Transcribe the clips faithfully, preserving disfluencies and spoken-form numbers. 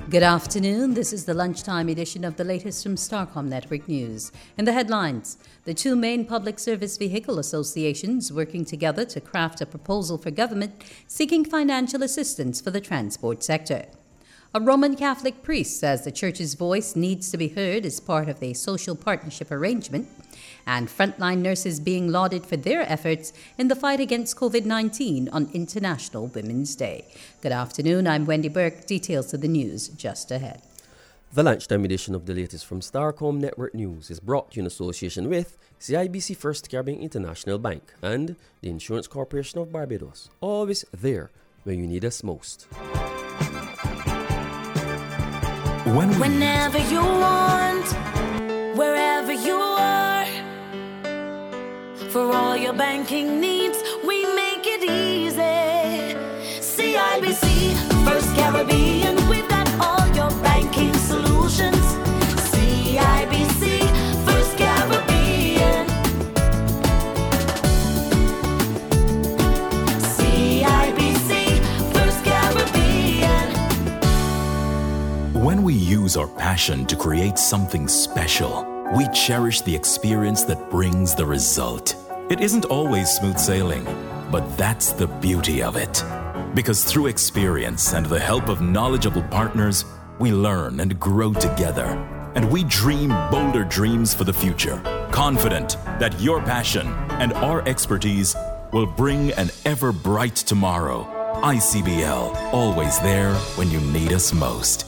Good afternoon. This is the lunchtime edition of the latest from Starcom Network News. In the headlines, the two main public service vehicle associations working together to craft a proposal for government seeking financial assistance for the transport sector. A Roman Catholic priest says the church's voice needs to be heard as part of the social partnership arrangement, and frontline nurses being lauded for their efforts in the fight against covid nineteen on International Women's Day. Good afternoon, I'm Wendy Burke. Details of the news just ahead. The lunchtime edition of the latest from Starcom Network News is brought to you in association with C I B C First Caribbean International Bank and the Insurance Corporation of Barbados. Always there when you need us most. When Whenever you want, wherever you are, for all your banking needs, we make it easy. C I B C, First Caribbean, we've got all your banking solutions. C I B C, First Caribbean. C I B C, First Caribbean. When we use our passion to create something special, we cherish the experience that brings the result. It isn't always smooth sailing, but that's the beauty of it. Because through experience and the help of knowledgeable partners, we learn and grow together. And we dream bolder dreams for the future, confident that your passion and our expertise will bring an ever bright tomorrow. I C B L, always there when you need us most.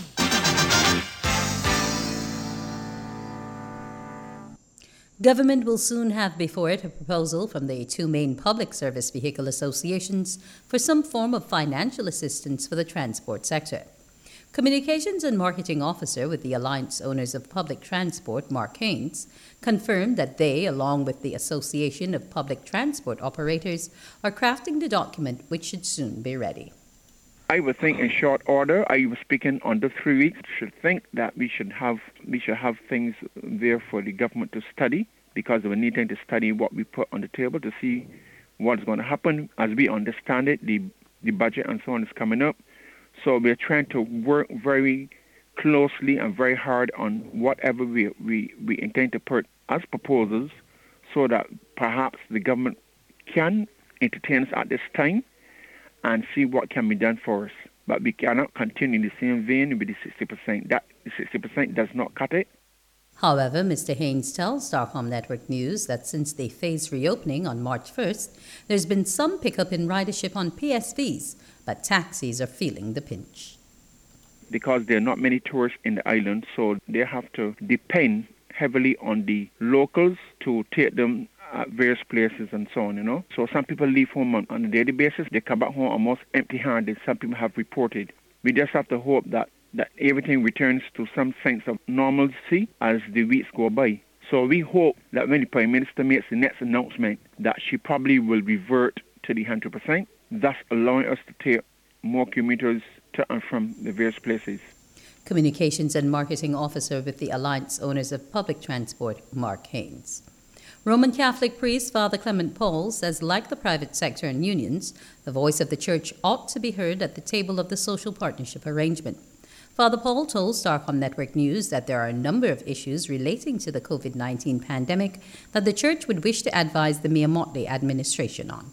Government will soon have before it a proposal from the two main public service vehicle associations for some form of financial assistance for the transport sector. Communications and Marketing Officer with the Alliance Owners of Public Transport, Mark Haynes, confirmed that they, along with the Association of Public Transport Operators, are crafting the document which should soon be ready. I would think in short order, I was speaking under three weeks, should think that we should have we should have things there for the government to study, because we need to study what we put on the table to see what's going to happen. As we understand it, the, the budget and so on is coming up. So we're trying to work very closely and very hard on whatever we, we, we intend to put as proposals so that perhaps the government can entertain us at this time and see what can be done for us. But we cannot continue in the same vein with the sixty percent. That the sixty percent does not cut it. However, Mister Haynes tells Starcom Network News that since the phase reopening on March first, there's been some pickup in ridership on P S Vs, but taxis are feeling the pinch. Because there are not many tourists in the island, so they have to depend heavily on the locals to take them at various places and so on, you know. So some people leave home on, on a daily basis. They come back home almost empty-handed, some people have reported. We just have to hope that, that everything returns to some sense of normalcy as the weeks go by. So we hope that when the Prime Minister makes the next announcement, that she probably will revert to the one hundred percent, thus allowing us to take more commuters to and from the various places. Communications and Marketing Officer with the Alliance Owners of Public Transport, Mark Haynes. Roman Catholic priest Father Clement Paul says, like the private sector and unions, the voice of the church ought to be heard at the table of the social partnership arrangement. Father Paul told Starcom Network News that there are a number of issues relating to the covid nineteen pandemic that the church would wish to advise the Mia Mottley administration on.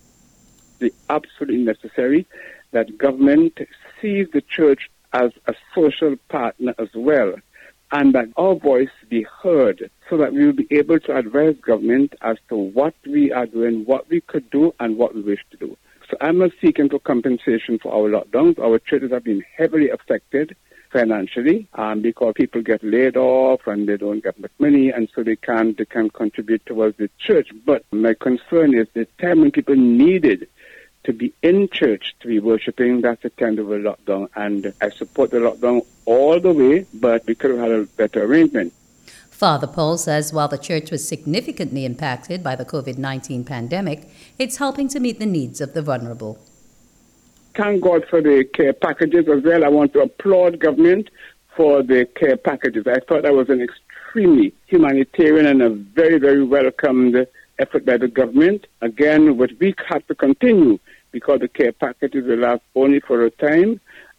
It's absolutely necessary that government sees the church as a social partner as well, and that our voice be heard so that we will be able to advise government as to what we are doing, what we could do, and what we wish to do. So I'm not seeking for compensation for our lockdowns. Our churches have been heavily affected financially um, because people get laid off and they don't get much money, and so they can they can contribute towards the church. But my concern is the time when people needed to be in church, to be worshiping, that's the kind of a lockdown. And I support the lockdown all the way, but we could have had a better arrangement. Father Paul says while the church was significantly impacted by the covid nineteen pandemic, it's helping to meet the needs of the vulnerable. Thank God for the care packages as well. I want to applaud government for the care packages. I thought that was an extremely humanitarian and a very, very welcomed effort by the government. Again, what we have to continue, because the care packages will last only for a time,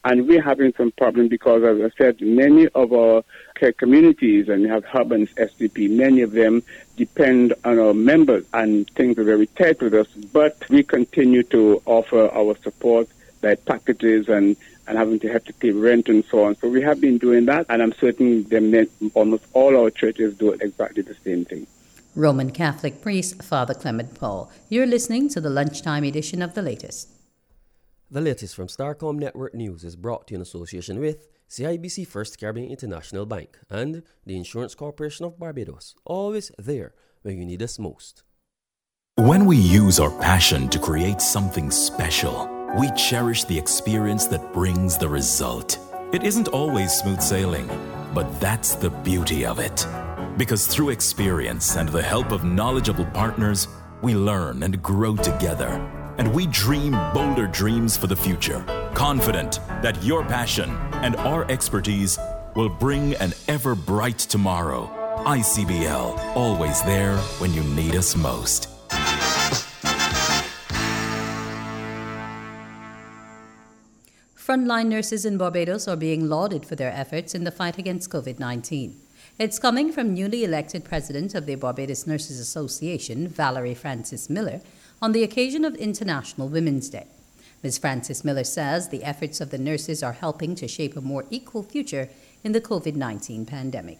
And we're having some problem because, as I said, many of our care communities, and we have Hub and S D P, many of them depend on our members, and things are very tight with us. But we continue to offer our support by packages and, and having to have to pay rent and so on. So we have been doing that, and I'm certain that almost all our churches do exactly the same thing. Roman Catholic priest Father Clement Paul. You're listening to the lunchtime edition of The Latest. The latest from Starcom Network News is brought to you in association with C I B C First Caribbean International Bank and the Insurance Corporation of Barbados, always there when you need us most. When we use our passion to create something special, we cherish the experience that brings the result. It isn't always smooth sailing, but that's the beauty of it. Because through experience and the help of knowledgeable partners, we learn and grow together. And we dream bolder dreams for the future, confident that your passion and our expertise will bring an ever bright tomorrow. I C B L, always there when you need us most. Frontline nurses in Barbados are being lauded for their efforts in the fight against COVID nineteen. It's coming from newly elected president of the Barbados Nurses Association, Valerie Francis Miller, on the occasion of International Women's Day. Miz Francis Miller says the efforts of the nurses are helping to shape a more equal future in the COVID nineteen pandemic.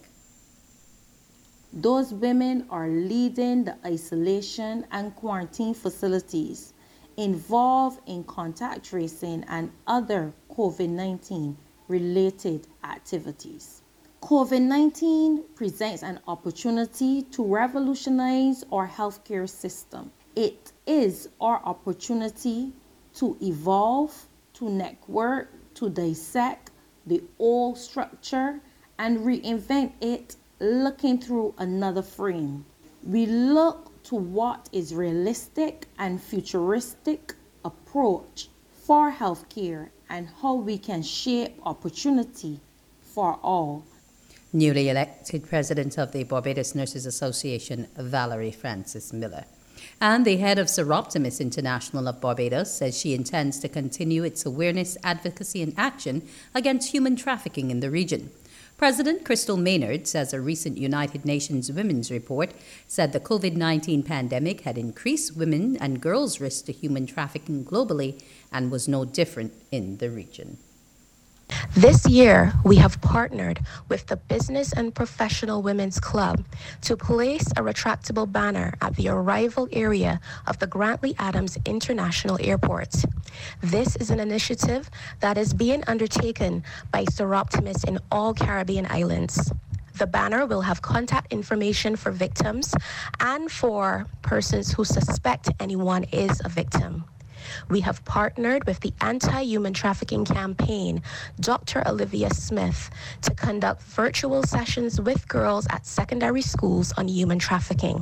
Those women are leading the isolation and quarantine facilities involved in contact tracing and other COVID nineteen related activities. COVID nineteen presents an opportunity to revolutionize our healthcare system. It is our opportunity to evolve, to network, to dissect the old structure and reinvent it, looking through another frame. We look to what is realistic and futuristic approach for healthcare and how we can shape opportunity for all. Newly elected president of the Barbados Nurses Association, Valerie Francis Miller. And the head of Seroptimus International of Barbados says she intends to continue its awareness, advocacy, and action against human trafficking in the region. President Crystal Maynard says a recent United Nations Women's Report said the COVID nineteen pandemic had increased women and girls' risk to human trafficking globally and was no different in the region. This year, we have partnered with the Business and Professional Women's Club to place a retractable banner at the arrival area of the Grantley Adams International Airport. This is an initiative that is being undertaken by Seroptimus in all Caribbean islands. The banner will have contact information for victims and for persons who suspect anyone is a victim. We have partnered with the Anti-Human Trafficking Campaign, Doctor Olivia Smith, to conduct virtual sessions with girls at secondary schools on human trafficking.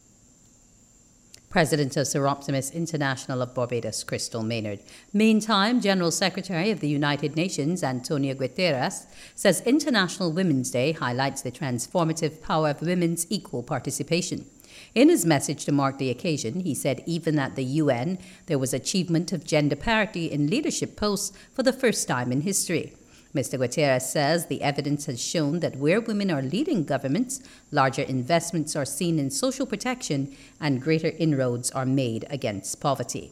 President of Seroptimus International of Barbados, Crystal Maynard. Meantime, General Secretary of the United Nations, Antonio Guterres, says International Women's Day highlights the transformative power of women's equal participation. In his message to mark the occasion, he said even at the U N, there was achievement of gender parity in leadership posts for the first time in history. Mister Guterres says the evidence has shown that where women are leading governments, larger investments are seen in social protection and greater inroads are made against poverty.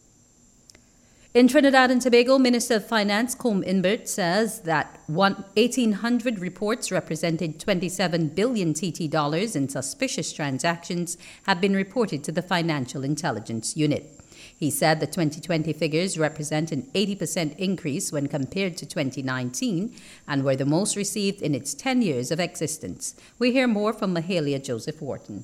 In Trinidad and Tobago, Minister of Finance Combe Imbert says that eighteen hundred reports represented twenty-seven billion T T dollars in suspicious transactions have been reported to the Financial Intelligence Unit. He said the twenty twenty figures represent an eighty percent increase when compared to twenty nineteen and were the most received in its ten years of existence. We hear more from Mahalia Joseph Wharton.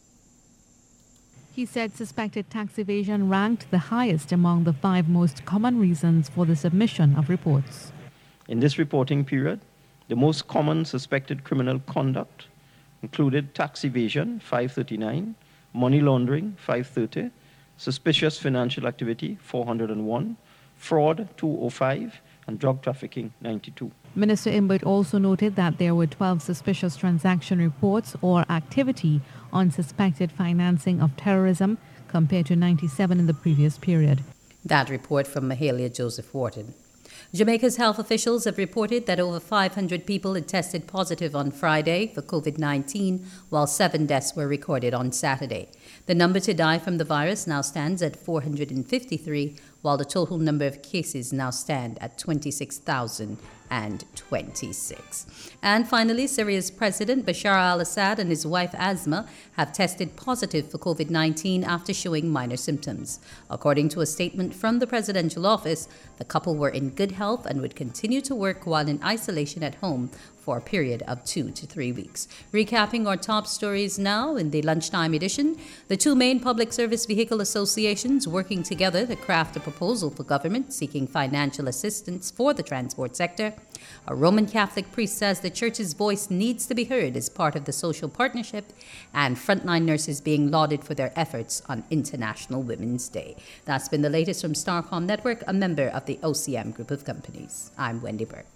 He said suspected tax evasion ranked the highest among the five most common reasons for the submission of reports. In this reporting period, the most common suspected criminal conduct included tax evasion, five thirty-nine, money laundering, five thirty, suspicious financial activity, four hundred one, fraud, two oh five, and drug trafficking, ninety-two. Minister Imbert also noted that there were twelve suspicious transaction reports or activity on suspected financing of terrorism compared to ninety-seven in the previous period. That report from Mahalia Joseph Wharton. Jamaica's health officials have reported that over five hundred people had tested positive on Friday for COVID nineteen, while seven deaths were recorded on Saturday. The number to die from the virus now stands at four hundred fifty-three, while the total number of cases now stand at twenty-six thousand twenty-six. And finally, Syria's President Bashar al-Assad and his wife Asma have tested positive for COVID nineteen after showing minor symptoms. According to a statement from the presidential office, the couple were in good health and would continue to work while in isolation at home for a period of two to three weeks. Recapping our top stories now in the lunchtime edition, the two main public service vehicle associations working together to craft a proposal for government seeking financial assistance for the transport sector. A Roman Catholic priest says the church's voice needs to be heard as part of the social partnership, and frontline nurses being lauded for their efforts on International Women's Day. That's been the latest from Starcom Network, a member of the O C M Group of Companies. I'm Wendy Burke.